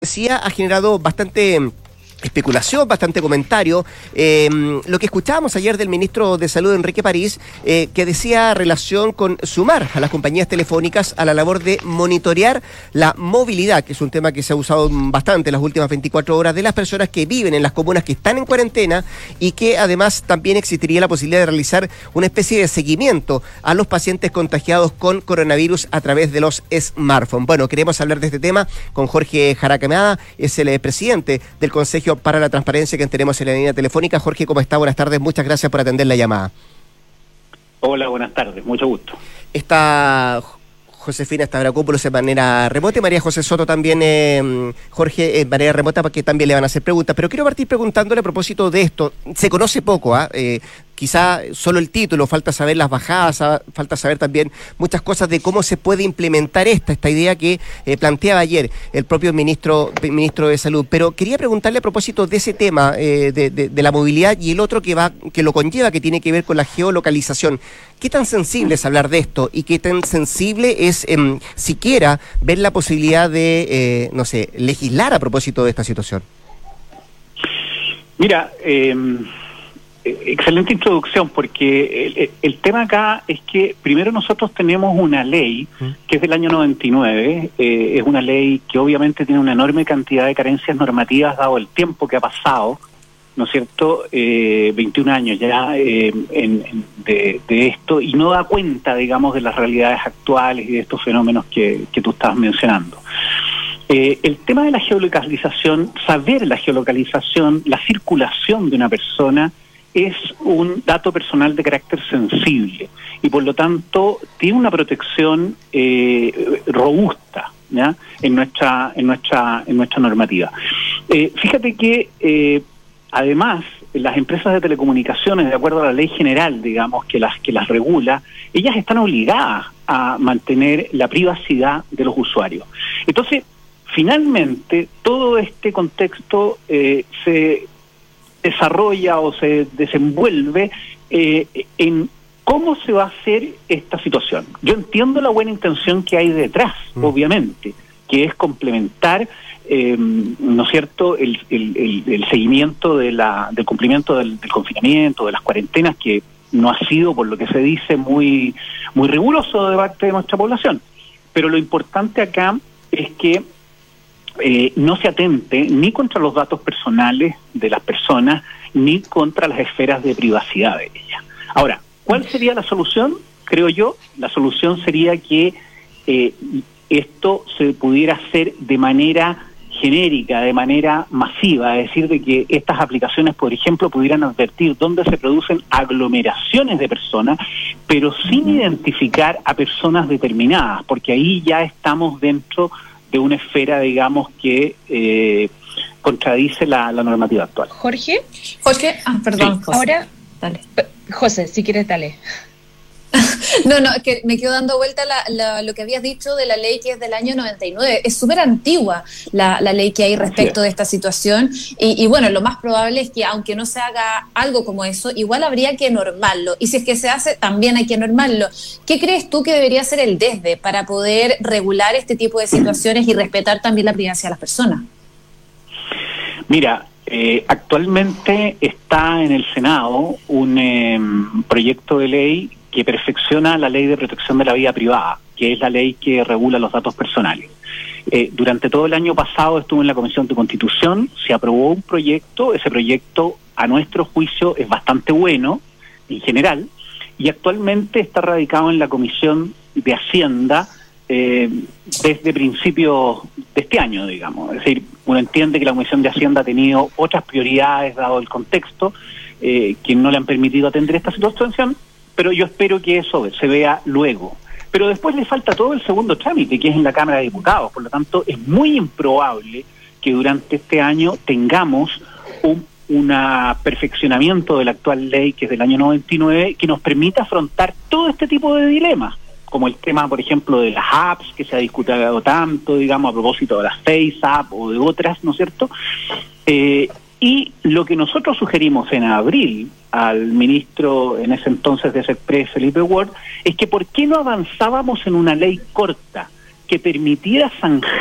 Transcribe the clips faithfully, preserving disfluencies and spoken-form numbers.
Decía, ha generado bastante especulación, bastante comentario. Eh, lo que escuchábamos ayer del ministro de Salud, Enrique París, eh, que decía relación con sumar a las compañías telefónicas a la labor de monitorear la movilidad, que es un tema que se ha usado bastante en las últimas veinticuatro horas, de las personas que viven en las comunas que están en cuarentena, y que además también existiría la posibilidad de realizar una especie de seguimiento a los pacientes contagiados con coronavirus a través de los smartphones. Bueno, queremos hablar de este tema con Jorge Jaracamada, es el presidente del Consejo para la Transparencia, que tenemos en la línea telefónica. Jorge, ¿cómo está? Buenas tardes, muchas gracias por atender la llamada. Hola, buenas tardes, mucho gusto. Está Josefina Stavrakopoulos de manera remota y María José Soto también, eh, Jorge, en manera remota, porque también le van a hacer preguntas. Pero quiero partir preguntándole a propósito de esto. Se conoce poco, ¿ah? ¿eh? Eh, quizá solo el título, falta saber las bajadas, falta saber también muchas cosas de cómo se puede implementar esta, esta idea que eh, planteaba ayer el propio ministro, ministro de Salud. Pero quería preguntarle a propósito de ese tema eh, de, de, de la movilidad y el otro que va, que lo conlleva, que tiene que ver con la geolocalización. ¿Qué tan sensible es hablar de esto y qué tan sensible es eh, siquiera ver la posibilidad de, eh, no sé, legislar a propósito de esta situación? Mira, eh... excelente introducción, porque el, el tema acá es que primero nosotros tenemos una ley que es del año noventa y nueve, eh, es una ley que obviamente tiene una enorme cantidad de carencias normativas dado el tiempo que ha pasado, ¿no es cierto?, eh, veintiún años ya eh, en, en, de, de esto, y no da cuenta, digamos, de las realidades actuales y de estos fenómenos que, que tú estabas mencionando. Eh, el tema de la geolocalización, saber la geolocalización, la circulación de una persona, es un dato personal de carácter sensible y por lo tanto tiene una protección eh, robusta, ¿ya?, en nuestra en nuestra en nuestra normativa. Eh, fíjate que eh, además las empresas de telecomunicaciones, de acuerdo a la ley general, digamos, que las que las regula, ellas están obligadas a mantener la privacidad de los usuarios. Entonces, finalmente, todo este contexto eh, se desarrolla o se desenvuelve eh, en cómo se va a hacer esta situación. Yo entiendo la buena intención que hay detrás, mm. obviamente, que es complementar, eh, ¿no es cierto?, el, el, el, el seguimiento de la, del cumplimiento del, del confinamiento, de las cuarentenas, que no ha sido, por lo que se dice, muy, muy riguroso de parte de nuestra población. Pero lo importante acá es que Eh, no se atente ni contra los datos personales de las personas, ni contra las esferas de privacidad de ellas. Ahora, ¿cuál sería la solución? Creo yo, la solución sería que eh, esto se pudiera hacer de manera genérica, de manera masiva, es decir, de que estas aplicaciones, por ejemplo, pudieran advertir dónde se producen aglomeraciones de personas, pero sin identificar a personas determinadas, porque ahí ya estamos dentro de una esfera, digamos, que eh, contradice la, la normativa actual. Jorge, Jorge, ah, perdón, sí. José. Ahora, dale. José, si quieres, dale. No, no, que me quedo dando vuelta la, la, lo que habías dicho de la ley que es del año noventa y nueve. Es súper antigua la, la ley que hay respecto de esta situación y, y bueno, lo más probable es que aunque no se haga algo como eso, igual habría que normarlo. Y si es que se hace, también hay que normarlo. ¿Qué crees tú que debería ser el desde para poder regular este tipo de situaciones y respetar también la privacidad de las personas? Mira, eh, actualmente está en el Senado un eh, proyecto de ley que perfecciona la ley de protección de la vida privada, que es la ley que regula los datos personales. Eh, durante todo el año pasado estuvo en la Comisión de Constitución, se aprobó un proyecto, ese proyecto a nuestro juicio es bastante bueno en general, y actualmente está radicado en la Comisión de Hacienda eh, desde principios de este año, digamos. Es decir, uno entiende que la Comisión de Hacienda ha tenido otras prioridades dado el contexto eh, que no le han permitido atender esta situación, pero yo espero que eso se vea luego. Pero después le falta todo el segundo trámite, que es en la Cámara de Diputados. Por lo tanto, es muy improbable que durante este año tengamos un una perfeccionamiento de la actual ley, que es del año noventa y nueve, que nos permita afrontar todo este tipo de dilemas, como el tema, por ejemplo, de las apps, que se ha discutido tanto, digamos, a propósito de las Face App o de otras, ¿no es cierto?, eh, y lo que nosotros sugerimos en abril al ministro en ese entonces de SECPRES, Felipe Ward, es que por qué no avanzábamos en una ley corta que permitiera zanjar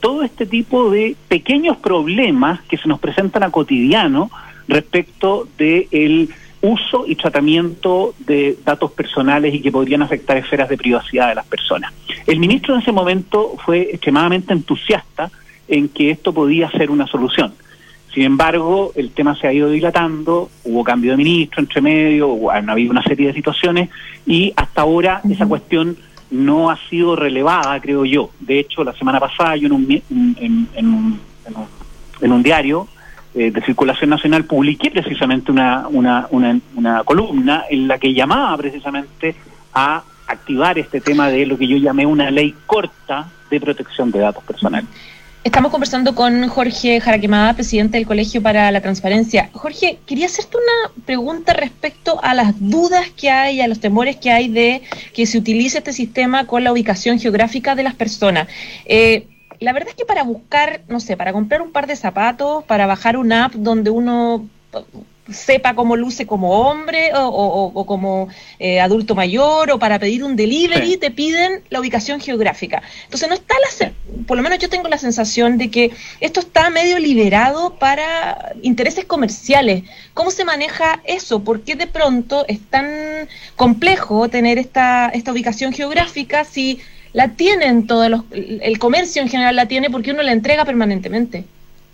todo este tipo de pequeños problemas que se nos presentan a cotidiano respecto del uso y tratamiento de datos personales y que podrían afectar esferas de privacidad de las personas. El ministro en ese momento fue extremadamente entusiasta en que esto podía ser una solución. Sin embargo, el tema se ha ido dilatando, hubo cambio de ministro entre medio, han habido una serie de situaciones y hasta ahora uh-huh. esa cuestión no ha sido relevada, creo yo. De hecho, la semana pasada yo en un, en, en, en un, en un, en un diario eh, de circulación nacional publiqué precisamente una, una, una, una columna en la que llamaba precisamente a activar este tema de lo que yo llamé una ley corta de protección de datos personales. Estamos conversando con Jorge Jaraquemada, presidente del Colegio para la Transparencia. Jorge, quería hacerte una pregunta respecto a las dudas que hay, a los temores que hay de que se utilice este sistema con la ubicación geográfica de las personas. Eh, la verdad es que para buscar, no sé, para comprar un par de zapatos, para bajar una app donde uno sepa cómo luce como hombre o, o, o como eh, adulto mayor, o para pedir un delivery, sí. te piden la ubicación geográfica. Entonces no está la, por lo menos yo tengo la sensación de que esto está medio liberado para intereses comerciales. ¿Cómo se maneja eso? ¿Por qué de pronto es tan complejo tener esta, esta ubicación geográfica si la tienen todos los, el comercio en general la tiene, porque uno la entrega permanentemente?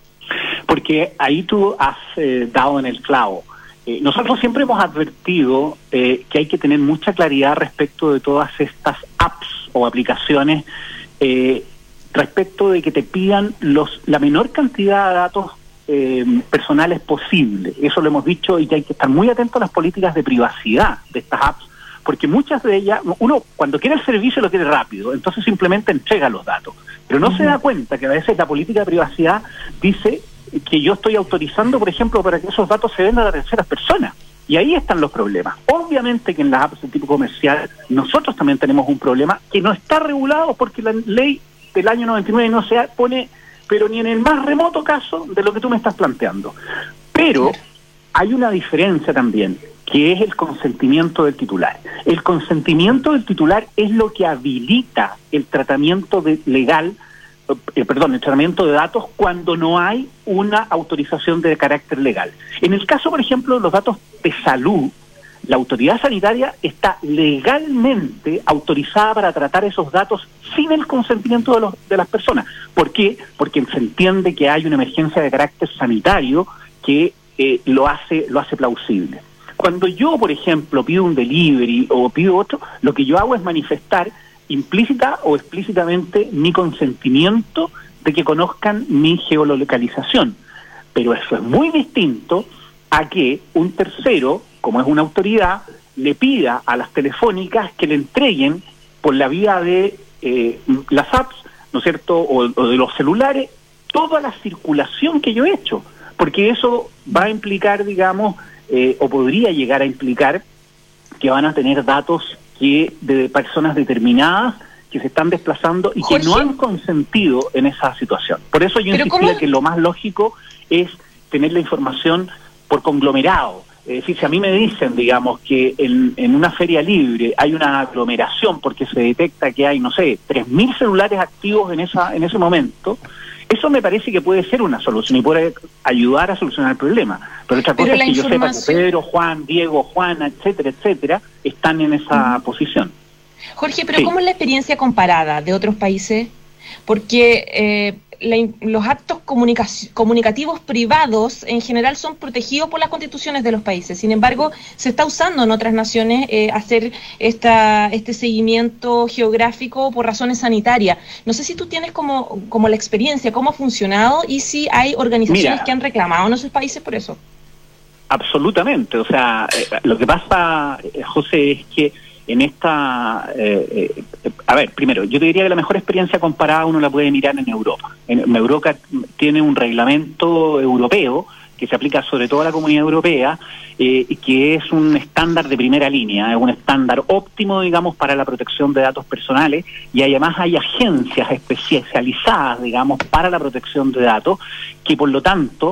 Porque ahí tú has eh, dado en el clavo. Eh, nosotros siempre hemos advertido eh, que hay que tener mucha claridad respecto de todas estas apps o aplicaciones, eh, respecto de que te pidan los la menor cantidad de datos eh, personales posible. Eso lo hemos dicho, y que hay que estar muy atento a las políticas de privacidad de estas apps, porque muchas de ellas, uno cuando quiere el servicio lo quiere rápido, entonces simplemente entrega los datos, pero no uh-huh. se da cuenta que a veces la política de privacidad dice que yo estoy autorizando, por ejemplo, para que esos datos se vendan a terceras personas. Y ahí están los problemas. Obviamente que en las apps de tipo comercial nosotros también tenemos un problema que no está regulado porque la ley del año noventa y nueve no se pone, pero ni en el más remoto caso de lo que tú me estás planteando. Pero hay una diferencia también, que es el consentimiento del titular. El consentimiento del titular es lo que habilita el tratamiento de legal Eh, perdón, el tratamiento de datos cuando no hay una autorización de carácter legal. En el caso, por ejemplo, de los datos de salud, la autoridad sanitaria está legalmente autorizada para tratar esos datos sin el consentimiento de, los, de las personas. ¿Por qué? Porque se entiende que hay una emergencia de carácter sanitario que eh, lo hace, lo hace plausible. Cuando yo, por ejemplo, pido un delivery o pido otro, lo que yo hago es manifestar implícita o explícitamente mi consentimiento de que conozcan mi geolocalización. Pero eso es muy distinto a que un tercero, como es una autoridad, le pida a las telefónicas que le entreguen por la vía de eh, las apps, ¿no es cierto?, o, o de los celulares, toda la circulación que yo he hecho, porque eso va a implicar, digamos, eh, o podría llegar a implicar que van a tener datos que de personas determinadas que se están desplazando y Jorge, que no han consentido en esa situación. Por eso yo insistía ¿cómo? que lo más lógico es tener la información por conglomerado. Es decir, si a mí me dicen, digamos, que en, en una feria libre hay una aglomeración porque se detecta que hay, no sé, tres mil celulares activos en esa en ese momento, eso me parece que puede ser una solución y puede ayudar a solucionar el problema. Pero otra cosa Pero es que información... yo sepa que Pedro, Juan, Diego, Juana, etcétera, etcétera, están en esa uh-huh. posición. Jorge, pero sí. ¿cómo es la experiencia comparada de otros países? Porque eh, la, los actos comunicac- comunicativos privados en general son protegidos por las constituciones de los países. Sin embargo, se está usando en otras naciones eh, hacer esta, este seguimiento geográfico por razones sanitarias. No sé si tú tienes como, como la experiencia, cómo ha funcionado y si hay organizaciones Mira, que han reclamado en esos países por eso. Absolutamente. O sea, eh, lo que pasa, eh, José, es que en esta, eh, eh, a ver, primero, yo te diría que la mejor experiencia comparada uno la puede mirar en Europa. En, en Europa tiene un reglamento europeo que se aplica sobre todo a la Comunidad Europea, eh, y que es un estándar de primera línea, es un estándar óptimo, digamos, para la protección de datos personales, y además hay agencias especializadas, digamos, para la protección de datos, que por lo tanto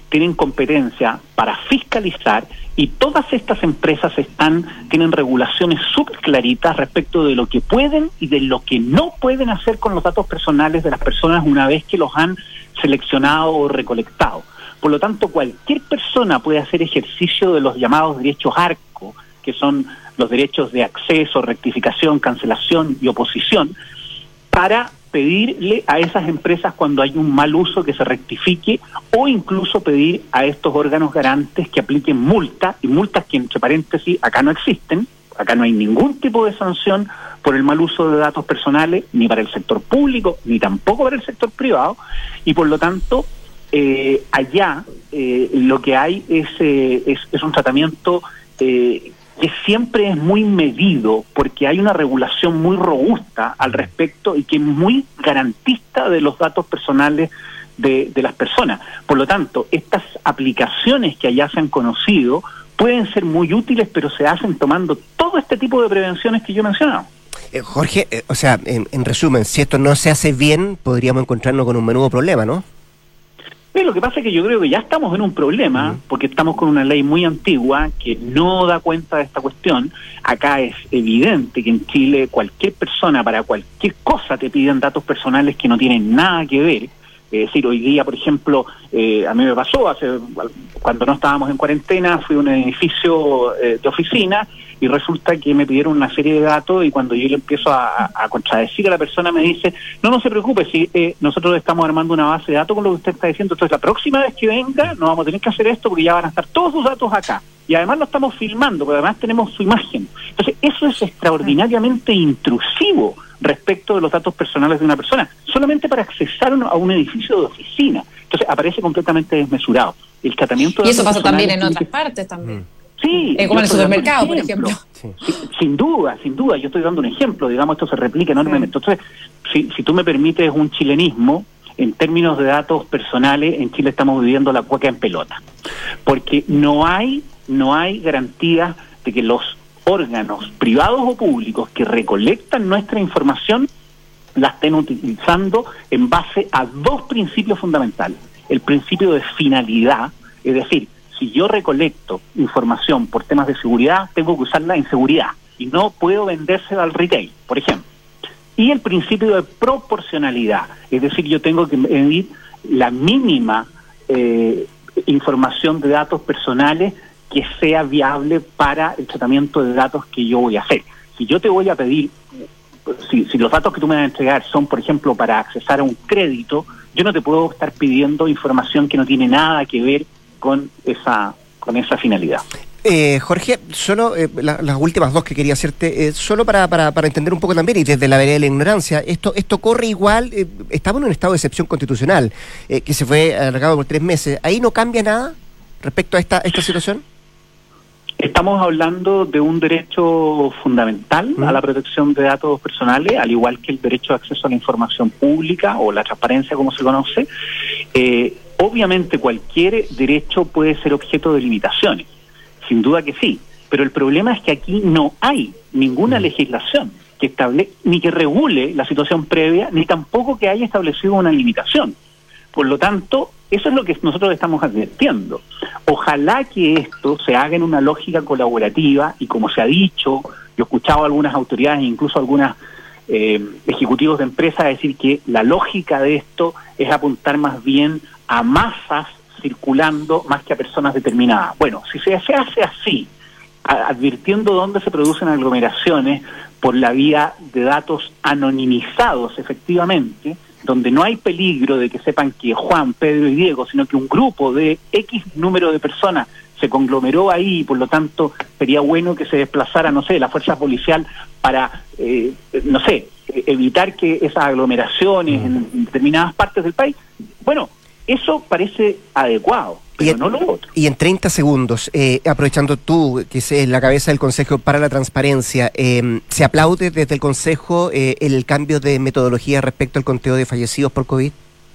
tienen competencia para fiscalizar y todas estas empresas están tienen regulaciones súper claritas respecto de lo que pueden y de lo que no pueden hacer con los datos personales de las personas una vez que los han seleccionado o recolectado. Por lo tanto, cualquier persona puede hacer ejercicio de los llamados derechos ARCO, que son los derechos de acceso, rectificación, cancelación y oposición, para pedirle a esas empresas cuando hay un mal uso que se rectifique, o incluso pedir a estos órganos garantes que apliquen multas, y multas que, entre paréntesis, acá no existen, acá no hay ningún tipo de sanción por el mal uso de datos personales, ni para el sector público, ni tampoco para el sector privado, y por lo tanto, eh, allá eh, lo que hay es, eh, es, es un tratamiento eh, que siempre es muy medido, porque hay una regulación muy robusta al respecto y que es muy garantista de los datos personales de, de las personas. Por lo tanto, estas aplicaciones que allá se han conocido pueden ser muy útiles, pero se hacen tomando todo este tipo de prevenciones que yo he mencionado. Eh, Jorge, eh, o sea, en, en resumen, si esto no se hace bien, podríamos encontrarnos con un menudo problema, ¿no? Sí, lo que pasa es que yo creo que ya estamos en un problema, uh-huh. porque estamos con una ley muy antigua que no da cuenta de esta cuestión. Acá es evidente que en Chile cualquier persona para cualquier cosa te piden datos personales que no tienen nada que ver. Es decir, hoy día, por ejemplo, eh, a mí me pasó, hace cuando no estábamos en cuarentena, fui a un edificio eh, de oficina y resulta que me pidieron una serie de datos y cuando yo le empiezo a, a contradecir a la persona me dice, no, no se preocupe, si eh, nosotros estamos armando una base de datos con lo que usted está diciendo, entonces la próxima vez que venga no vamos a tener que hacer esto porque ya van a estar todos sus datos acá. Y además lo estamos filmando, porque además tenemos su imagen. Entonces eso es extraordinariamente intrusivo respecto de los datos personales de una persona, solamente para accesar a un edificio de oficina. Entonces aparece completamente desmesurado. El tratamiento de y eso pasa también en otras que... partes también. Sí. Eh, como en el supermercado, por ejemplo. Sí. Sí, sin duda, sin duda. Yo estoy dando un ejemplo, digamos, esto se replica enormemente. Entonces, si, si tú me permites un chilenismo, en términos de datos personales, en Chile estamos viviendo la cueca en pelota. Porque no hay, no hay garantías de que los órganos privados o públicos que recolectan nuestra información la estén utilizando en base a dos principios fundamentales. El principio de finalidad, es decir, si yo recolecto información por temas de seguridad, tengo que usarla en seguridad y no puedo vendérsela al retail, por ejemplo. Y el principio de proporcionalidad, es decir, yo tengo que medir la mínima eh, información de datos personales que sea viable para el tratamiento de datos que yo voy a hacer. Si yo te voy a pedir, si, si los datos que tú me vas a entregar son, por ejemplo, para accesar a un crédito, yo no te puedo estar pidiendo información que no tiene nada que ver con esa con esa finalidad. Eh, Jorge, solo eh, la, las últimas dos que quería hacerte, eh, solo para, para, para entender un poco también, y desde la vereda de la ignorancia, esto esto corre igual, eh, estamos en un estado de excepción constitucional, eh, que se fue alargado por tres meses, ¿ahí no cambia nada respecto a esta, esta situación? Estamos hablando de un derecho fundamental ¿Mm? a la protección de datos personales, al igual que el derecho de acceso a la información pública o la transparencia, como se conoce. Eh, obviamente cualquier derecho puede ser objeto de limitaciones, sin duda que sí, pero el problema es que aquí no hay ninguna legislación que establezca ni que regule la situación previa, ni tampoco que haya establecido una limitación. Por lo tanto, eso es lo que nosotros estamos advirtiendo. Ojalá que esto se haga en una lógica colaborativa y, como se ha dicho, yo he escuchado a algunas autoridades, incluso a algunos eh, ejecutivos de empresas decir que la lógica de esto es apuntar más bien a masas circulando más que a personas determinadas. Bueno, si se hace así, a, advirtiendo dónde se producen aglomeraciones por la vía de datos anonimizados, efectivamente, donde no hay peligro de que sepan que Juan, Pedro y Diego, sino que un grupo de X número de personas se conglomeró ahí y por lo tanto sería bueno que se desplazara, no sé, la fuerza policial para, eh, no sé, evitar que esas aglomeraciones en determinadas partes del país. Bueno, eso parece adecuado, pero en, no lo otro. Y en treinta segundos, eh, aprovechando tú, que es la cabeza del Consejo para la Transparencia, eh, ¿se aplaude desde el Consejo eh, el cambio de metodología respecto al conteo de fallecidos por COVID?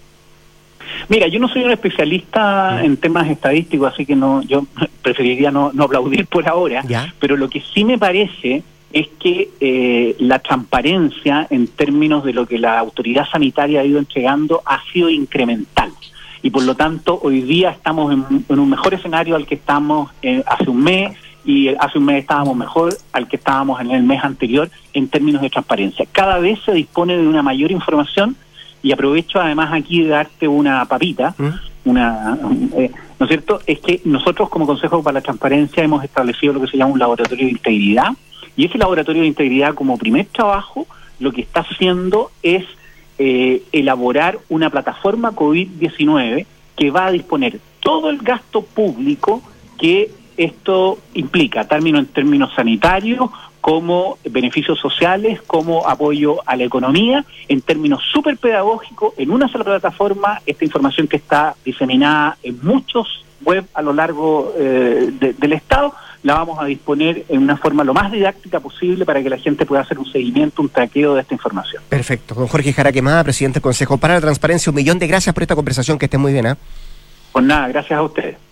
Mira, yo no soy un especialista ¿Mm? en temas estadísticos, así que no, yo preferiría no, no aplaudir por ahora, ¿Ya? Pero lo que sí me parece es que eh, la transparencia en términos de lo que la autoridad sanitaria ha ido entregando ha sido incremental. y por lo tanto hoy día estamos en, en un mejor escenario al que estamos eh, hace un mes, y hace un mes estábamos mejor al que estábamos en el mes anterior en términos de transparencia. Cada vez se dispone de una mayor información, y aprovecho además aquí de darte una papita, ¿Mm? una eh, ¿no es cierto? Es que nosotros como Consejo para la Transparencia hemos establecido lo que se llama un laboratorio de integridad, y ese laboratorio de integridad, como primer trabajo, lo que está haciendo es eh, elaborar una plataforma COVID diecinueve que va a disponer todo el gasto público que esto implica, término en términos sanitarios, como beneficios sociales, como apoyo a la economía, en términos súper pedagógicos, en una sola plataforma. Esta información que está diseminada en muchos web a lo largo eh, de, del Estado, la vamos a disponer en una forma lo más didáctica posible para que la gente pueda hacer un seguimiento, un traqueo de esta información. Perfecto. Don Jorge Jara Quemada, presidente del Consejo para la Transparencia, un millón de gracias por esta conversación, que esté muy bien, ¿eh? Pues nada, gracias a ustedes.